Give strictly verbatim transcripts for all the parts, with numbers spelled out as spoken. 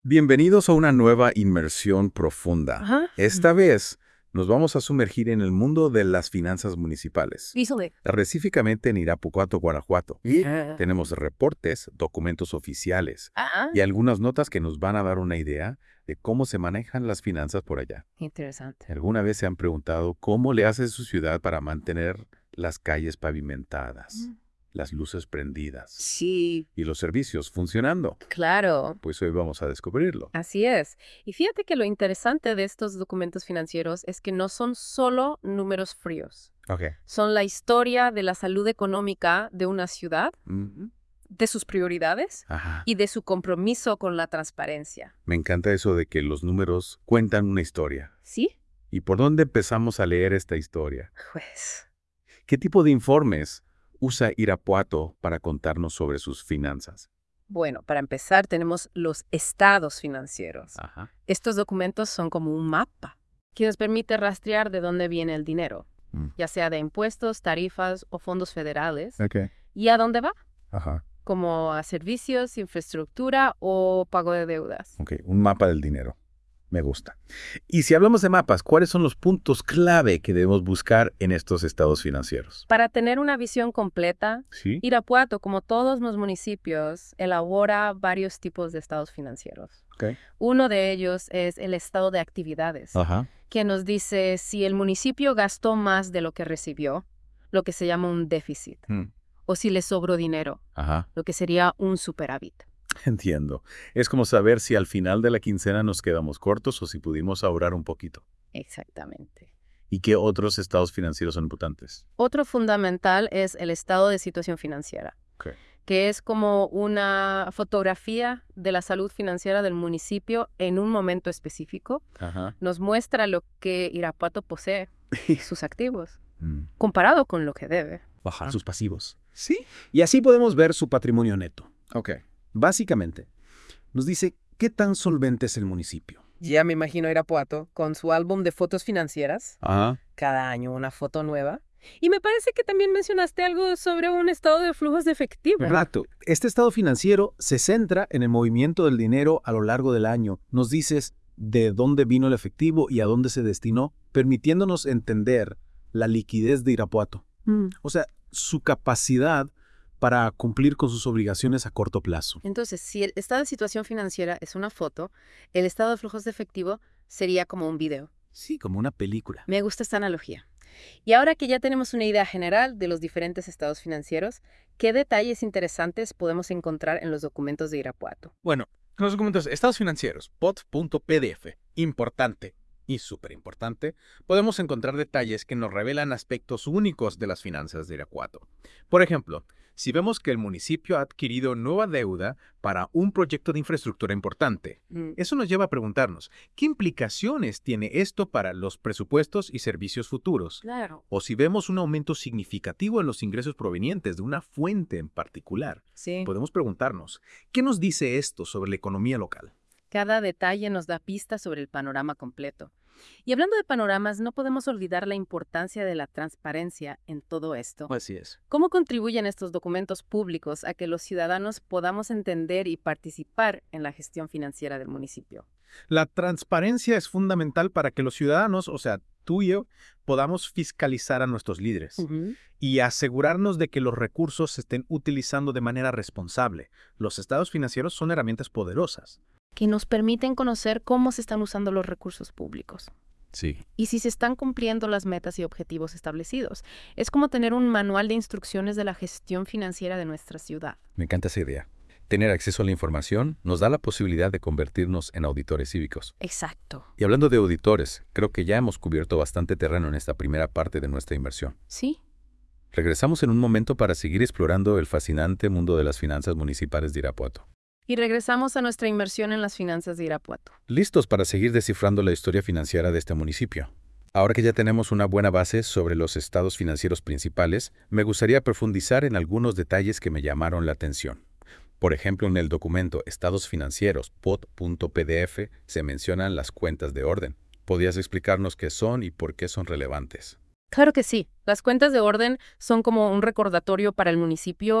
Bienvenidos a una nueva inmersión profunda. Ajá. Esta vez nos vamos a sumergir en el mundo de las finanzas municipales, Easily. específicamente en Irapuato, Guanajuato. Ah. Tenemos reportes, documentos oficiales Ajá. y algunas notas que nos van a dar una idea de cómo se manejan las finanzas por allá. Interesante. ¿Alguna vez se han preguntado cómo le hace su ciudad para mantener las calles pavimentadas, Mm. las luces prendidas Sí, y los servicios funcionando? claro. Pues hoy vamos a descubrirlo. Así es. Y fíjate que lo interesante de estos documentos financieros es que no son solo números fríos. Ok. Son la historia de la salud económica de una ciudad, Ujú. de sus prioridades Ajá. y de su compromiso con la transparencia. Me encanta eso de que los números cuentan una historia. ¿Sí? ¿Y por dónde empezamos a leer esta historia? Pues, ¿Qué tipo de informes usa Irapuato para contarnos sobre sus finanzas? bueno, para empezar tenemos los estados financieros. Ajá. Estos documentos son como un mapa que nos permite rastrear de dónde viene el dinero, Mm. ya sea de impuestos, tarifas o fondos federales, Ok. y a dónde va, Ajá. como a servicios, infraestructura o pago de deudas. Ok, un mapa del dinero. Me gusta. Y si hablamos de mapas, ¿cuáles son los puntos clave que debemos buscar en estos estados financieros? Para tener una visión completa, Sí. Irapuato, como todos los municipios, elabora varios tipos de estados financieros. Ok. Uno de ellos es el estado de actividades, Ajá. que nos dice si el municipio gastó más de lo que recibió, lo que se llama un déficit, Mm. o si le sobró dinero, Ajá. lo que sería un superávit. Entiendo. Es como saber si al final de la quincena nos quedamos cortos o si pudimos ahorrar un poquito. Exactamente. ¿Y qué otros estados financieros son importantes? Otro fundamental es el estado de situación financiera, Ok. que es como una fotografía de la salud financiera del municipio en un momento específico. Ajá. Nos muestra lo que Irapuato posee, sus activos, Mm. comparado con lo que debe. bajar Ah. sus pasivos. ¿Sí? Y así podemos ver su patrimonio neto. Ok. Básicamente, nos dice qué tan solvente es el municipio. Ya me imagino a Irapuato con su álbum de fotos financieras, Ajá. cada año una foto nueva. Y me parece que también mencionaste algo sobre un estado de flujos de efectivo. Exacto. Este estado financiero se centra en el movimiento del dinero a lo largo del año. Nos dices de dónde vino el efectivo y a dónde se destinó, permitiéndonos entender la liquidez de Irapuato. Mm. O sea, su capacidad para cumplir con sus obligaciones a corto plazo. Entonces, si el estado de situación financiera es una foto, el estado de flujos de efectivo sería como un video. Sí, como una película. Me gusta esta analogía. Y ahora que ya tenemos una idea general de los diferentes estados financieros, ¿qué detalles interesantes podemos encontrar en los documentos de Irapuato? Bueno, en los documentos estados financieros, P O T punto P D F, importante y súper importante, podemos encontrar detalles que nos revelan aspectos únicos de las finanzas de Irapuato. Por ejemplo, si vemos que el municipio ha adquirido nueva deuda para un proyecto de infraestructura importante, Mm. eso nos lleva a preguntarnos, ¿qué implicaciones tiene esto para los presupuestos y servicios futuros? Claro. O si vemos un aumento significativo en los ingresos provenientes de una fuente en particular, Sí. podemos preguntarnos, ¿qué nos dice esto sobre la economía local? Cada detalle nos da pistas sobre el panorama completo. Y hablando de panoramas, no podemos olvidar la importancia de la transparencia en todo esto. Así es. ¿Cómo contribuyen estos documentos públicos a que los ciudadanos podamos entender y participar en la gestión financiera del municipio? La transparencia es fundamental para que los ciudadanos, o sea, tú y yo, podamos fiscalizar a nuestros líderes Ujú. y asegurarnos de que los recursos se estén utilizando de manera responsable. Los estados financieros son herramientas poderosas. Que nos permiten conocer cómo se están usando los recursos públicos Sí. y si se están cumpliendo las metas y objetivos establecidos. Es como tener un manual de instrucciones de la gestión financiera de nuestra ciudad. Me encanta esa idea. Tener acceso a la información nos da la posibilidad de convertirnos en auditores cívicos. Exacto. Y hablando de auditores, creo que ya hemos cubierto bastante terreno en esta primera parte de nuestra inversión. Sí. Regresamos en un momento para seguir explorando el fascinante mundo de las finanzas municipales de Irapuato. Y regresamos a nuestra inmersión en las finanzas de Irapuato. Listos para seguir descifrando la historia financiera de este municipio. Ahora que ya tenemos una buena base sobre los estados financieros principales, me gustaría profundizar en algunos detalles que me llamaron la atención. Por ejemplo, en el documento Estados Financieros P O T punto P D F se mencionan las cuentas de orden. ¿Podrías explicarnos qué son y por qué son relevantes? Claro que sí. Las cuentas de orden son como un recordatorio para el municipio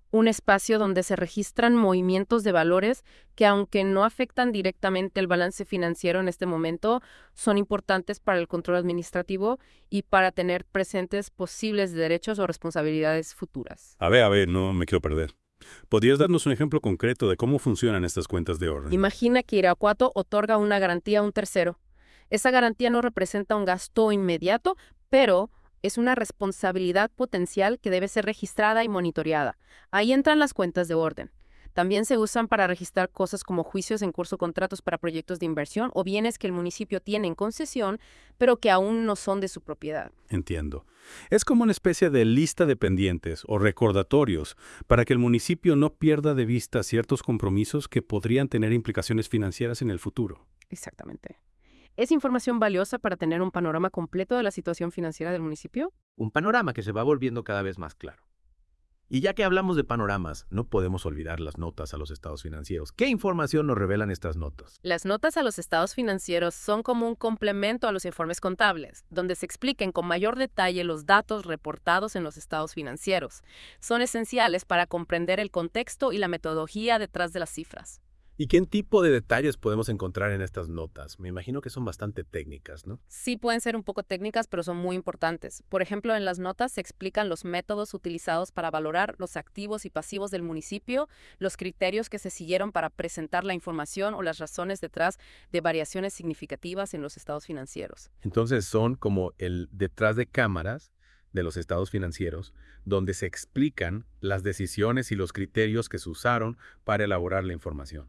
Un espacio donde se registran movimientos de valores que, aunque no afectan directamente el balance financiero en este momento, son importantes para el control administrativo y para tener presentes posibles derechos o responsabilidades futuras. A ver, a ver, no me quiero perder. ¿Podrías darnos un ejemplo concreto de cómo funcionan estas cuentas de orden? Imagina que Irapuato otorga una garantía a un tercero. Esa garantía no representa un gasto inmediato, pero es una responsabilidad potencial que debe ser registrada y monitoreada. Ahí entran las cuentas de orden. También se usan para registrar cosas como juicios en curso, contratos para proyectos de inversión o bienes que el municipio tiene en concesión, pero que aún no son de su propiedad. Entiendo. Es como una especie de lista de pendientes o recordatorios para que el municipio no pierda de vista ciertos compromisos que podrían tener implicaciones financieras en el futuro. Exactamente. ¿Es información valiosa para tener un panorama completo de la situación financiera del municipio? Un panorama que se va volviendo cada vez más claro. Y ya que hablamos de panoramas, no podemos olvidar las notas a los estados financieros. ¿Qué información nos revelan estas notas? Las notas a los estados financieros son como un complemento a los informes contables, donde se expliquen con mayor detalle los datos reportados en los estados financieros. Son esenciales para comprender el contexto y la metodología detrás de las cifras. ¿Y qué tipo de detalles podemos encontrar en estas notas? Me imagino que son bastante técnicas, ¿no? Sí pueden ser un poco técnicas, pero son muy importantes. Por ejemplo, en las notas se explican los métodos utilizados para valorar los activos y pasivos del municipio, los criterios que se siguieron para presentar la información o las razones detrás de variaciones significativas en los estados financieros. Entonces son como el detrás de cámaras de los estados financieros, donde se explican las decisiones y los criterios que se usaron para elaborar la información.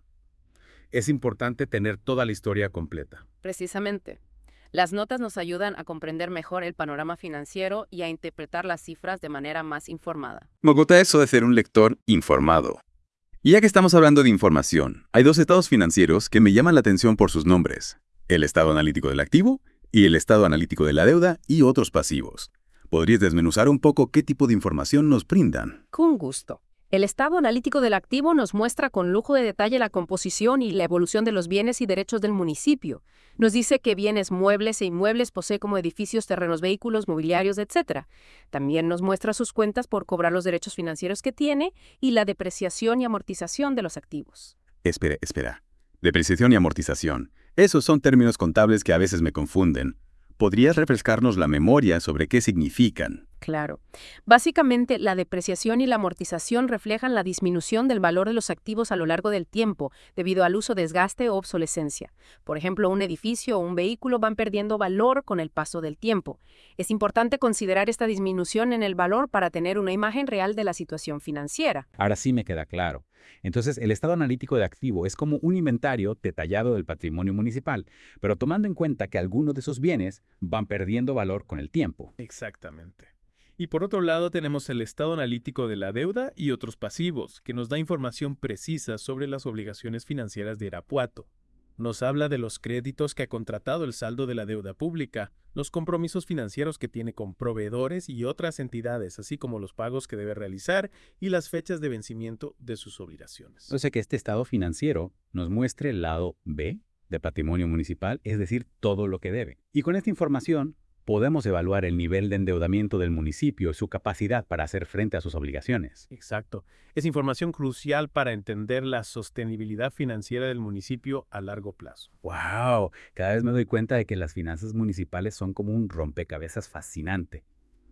Es importante tener toda la historia completa. Precisamente. Las notas nos ayudan a comprender mejor el panorama financiero y a interpretar las cifras de manera más informada. Me gusta eso de ser un lector informado. Y ya que estamos hablando de información, hay dos estados financieros que me llaman la atención por sus nombres: el estado analítico del activo y el estado analítico de la deuda y otros pasivos. ¿Podrías desmenuzar un poco qué tipo de información nos brindan? Con gusto. El estado analítico del activo nos muestra con lujo de detalle la composición y la evolución de los bienes y derechos del municipio. Nos dice qué bienes muebles e inmuebles posee como edificios, terrenos, vehículos, mobiliarios, etcétera. También nos muestra sus cuentas por cobrar los derechos financieros que tiene y la depreciación y amortización de los activos. Espera, espera. Depreciación y amortización. Esos son términos contables que a veces me confunden. ¿Podrías refrescarnos la memoria sobre qué significan? Claro. Básicamente, la depreciación y la amortización reflejan la disminución del valor de los activos a lo largo del tiempo, debido al uso, desgaste o obsolescencia. Por ejemplo, un edificio o un vehículo van perdiendo valor con el paso del tiempo. Es importante considerar esta disminución en el valor para tener una imagen real de la situación financiera. Ahora sí me queda claro. Entonces, el estado analítico de activo es como un inventario detallado del patrimonio municipal, pero tomando en cuenta que algunos de esos bienes van perdiendo valor con el tiempo. Exactamente. Y por otro lado tenemos el estado analítico de la deuda y otros pasivos, que nos da información precisa sobre las obligaciones financieras de Irapuato. Nos habla de los créditos que ha contratado, el saldo de la deuda pública, los compromisos financieros que tiene con proveedores y otras entidades, así como los pagos que debe realizar y las fechas de vencimiento de sus obligaciones. O sea que este estado financiero nos muestre el lado B de patrimonio municipal, es decir, todo lo que debe. Y con esta información podemos evaluar el nivel de endeudamiento del municipio y su capacidad para hacer frente a sus obligaciones. Exacto. Es información crucial para entender la sostenibilidad financiera del municipio a largo plazo. ¡Wow! Cada vez me doy cuenta de que las finanzas municipales son como un rompecabezas fascinante.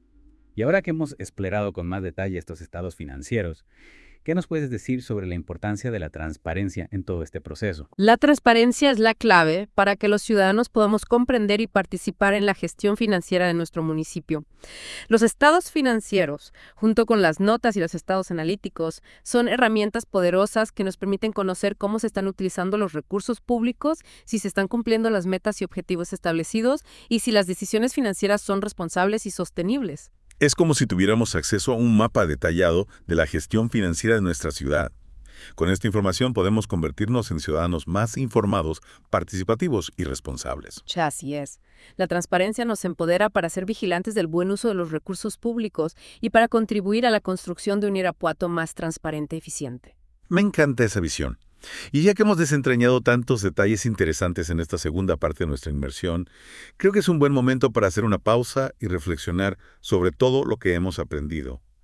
Y ahora que hemos explorado con más detalle estos estados financieros, ¿qué nos puedes decir sobre la importancia de la transparencia en todo este proceso? La transparencia es la clave para que los ciudadanos podamos comprender y participar en la gestión financiera de nuestro municipio. Los estados financieros, junto con las notas y los estados analíticos, son herramientas poderosas que nos permiten conocer cómo se están utilizando los recursos públicos, si se están cumpliendo las metas y objetivos establecidos y si las decisiones financieras son responsables y sostenibles. Es como si tuviéramos acceso a un mapa detallado de la gestión financiera de nuestra ciudad. Con esta información podemos convertirnos en ciudadanos más informados, participativos y responsables. Ya, así es. La transparencia nos empodera para ser vigilantes del buen uso de los recursos públicos y para contribuir a la construcción de un Irapuato más transparente y eficiente. Me encanta esa visión. Y ya que hemos desentrañado tantos detalles interesantes en esta segunda parte de nuestra inmersión, creo que es un buen momento para hacer una pausa y reflexionar sobre todo lo que hemos aprendido.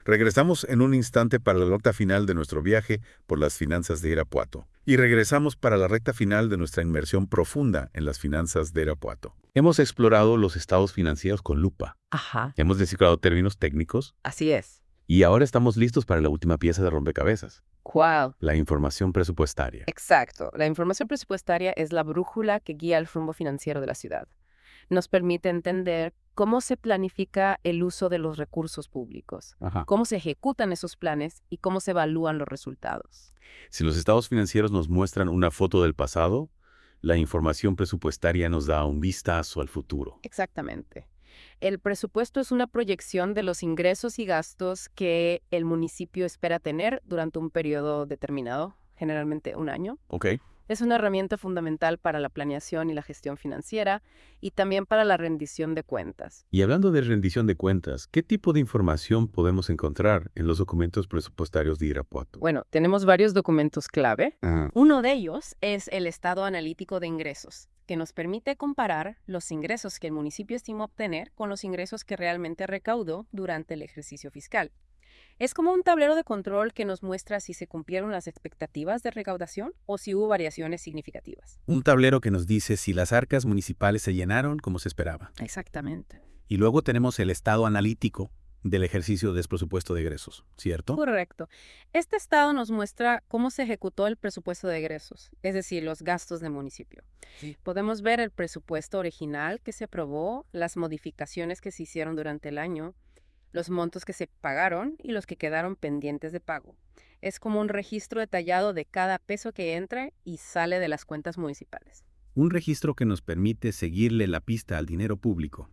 Regresamos en un instante para la recta final de nuestro viaje por las finanzas de Irapuato. Y regresamos para la recta final de nuestra inmersión profunda en las finanzas de Irapuato. Hemos explorado los estados financieros con lupa. Ajá, Hemos descifrado términos técnicos así es. y ahora estamos listos para la última pieza de rompecabezas, ¿Cuál? la información presupuestaria. Exacto. La información presupuestaria es la brújula que guía el rumbo financiero de la ciudad. Nos permite entender cómo se planifica el uso de los recursos públicos, Ajá. cómo se ejecutan esos planes y cómo se evalúan los resultados. Si los estados financieros nos muestran una foto del pasado, la información presupuestaria nos da un vistazo al futuro. Exactamente. El presupuesto es una proyección de los ingresos y gastos que el municipio espera tener durante un periodo determinado, generalmente un año. ¿Ok? Es una herramienta fundamental para la planeación y la gestión financiera y también para la rendición de cuentas. Y hablando de rendición de cuentas, ¿qué tipo de información podemos encontrar en los documentos presupuestarios de Irapuato? Bueno, tenemos varios documentos clave. Ah, Uno de ellos es el estado analítico de ingresos, que nos permite comparar los ingresos que el municipio estima obtener con los ingresos que realmente recaudó durante el ejercicio fiscal. Es como un tablero de control que nos muestra si se cumplieron las expectativas de recaudación o si hubo variaciones significativas. Un tablero que nos dice si las arcas municipales se llenaron como se esperaba. Exactamente. Y luego tenemos el estado analítico del ejercicio de presupuesto de egresos, ¿cierto? Correcto. Este estado nos muestra cómo se ejecutó el presupuesto de egresos, es decir, los gastos del municipio. Sí. Podemos ver el presupuesto original que se aprobó, las modificaciones que se hicieron durante el año, los montos que se pagaron y los que quedaron pendientes de pago. Es como un registro detallado de cada peso que entra y sale de las cuentas municipales. Un registro que nos permite seguirle la pista al dinero público.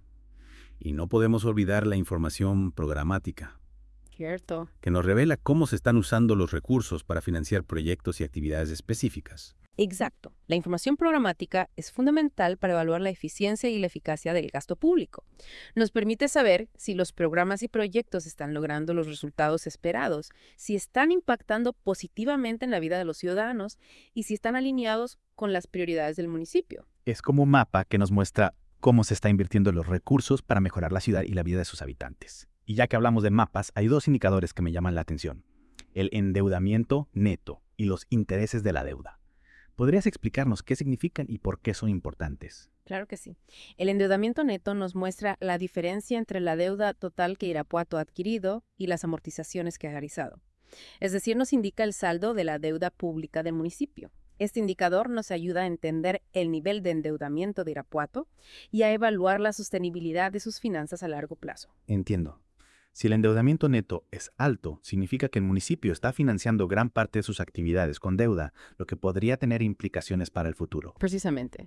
Y no podemos olvidar la información programática, Cierto. que nos revela cómo se están usando los recursos para financiar proyectos y actividades específicas. Exacto. La información programática es fundamental para evaluar la eficiencia y la eficacia del gasto público. Nos permite saber si los programas y proyectos están logrando los resultados esperados, si están impactando positivamente en la vida de los ciudadanos y si están alineados con las prioridades del municipio. Es como un mapa que nos muestra cómo se está invirtiendo los recursos para mejorar la ciudad y la vida de sus habitantes. Y ya que hablamos de mapas, hay dos indicadores que me llaman la atención: el endeudamiento neto y los intereses de la deuda. ¿Podrías explicarnos qué significan y por qué son importantes? Claro que sí. El endeudamiento neto nos muestra la diferencia entre la deuda total que Irapuato ha adquirido y las amortizaciones que ha realizado. Es decir, nos indica el saldo de la deuda pública del municipio. Este indicador nos ayuda a entender el nivel de endeudamiento de Irapuato y a evaluar la sostenibilidad de sus finanzas a largo plazo. Entiendo. Si el endeudamiento neto es alto, significa que el municipio está financiando gran parte de sus actividades con deuda, lo que podría tener implicaciones para el futuro. Precisamente.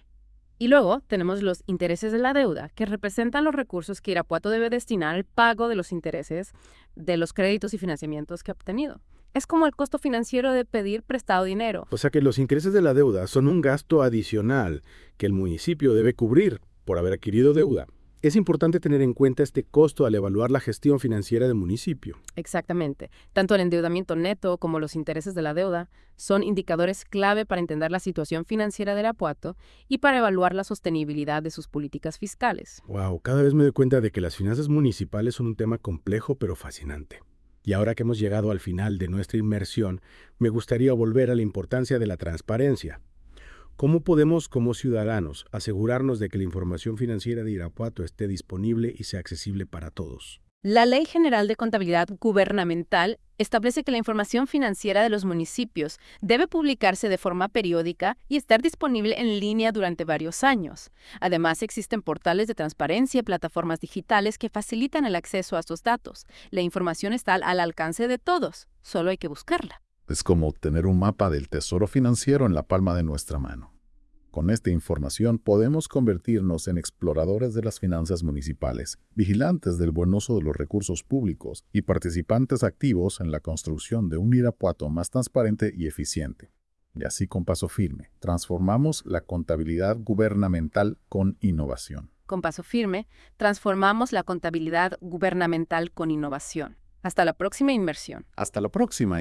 Y luego tenemos los intereses de la deuda, que representan los recursos que Irapuato debe destinar al pago de los intereses de los créditos y financiamientos que ha obtenido. Es como el costo financiero de pedir prestado dinero. O sea que los intereses de la deuda son un gasto adicional que el municipio debe cubrir por haber adquirido deuda. Es importante tener en cuenta este costo al evaluar la gestión financiera del municipio. Exactamente. Tanto el endeudamiento neto como los intereses de la deuda son indicadores clave para entender la situación financiera de Irapuato y para evaluar la sostenibilidad de sus políticas fiscales. Wow, cada vez me doy cuenta de que las finanzas municipales son un tema complejo pero fascinante. Y ahora que hemos llegado al final de nuestra inmersión, me gustaría volver a la importancia de la transparencia. ¿Cómo podemos, como ciudadanos, asegurarnos de que la información financiera de Irapuato esté disponible y sea accesible para todos? La Ley General de Contabilidad Gubernamental establece que la información financiera de los municipios debe publicarse de forma periódica y estar disponible en línea durante varios años. Además, existen portales de transparencia y plataformas digitales que facilitan el acceso a estos datos. La información está al alcance de todos, solo hay que buscarla. Es como tener un mapa del tesoro financiero en la palma de nuestra mano. Con esta información podemos convertirnos en exploradores de las finanzas municipales, vigilantes del buen uso de los recursos públicos y participantes activos en la construcción de un Irapuato más transparente y eficiente. Y así, con paso firme, transformamos la contabilidad gubernamental con innovación. Con paso firme, transformamos la contabilidad gubernamental con innovación. Hasta la próxima inmersión. Hasta la próxima.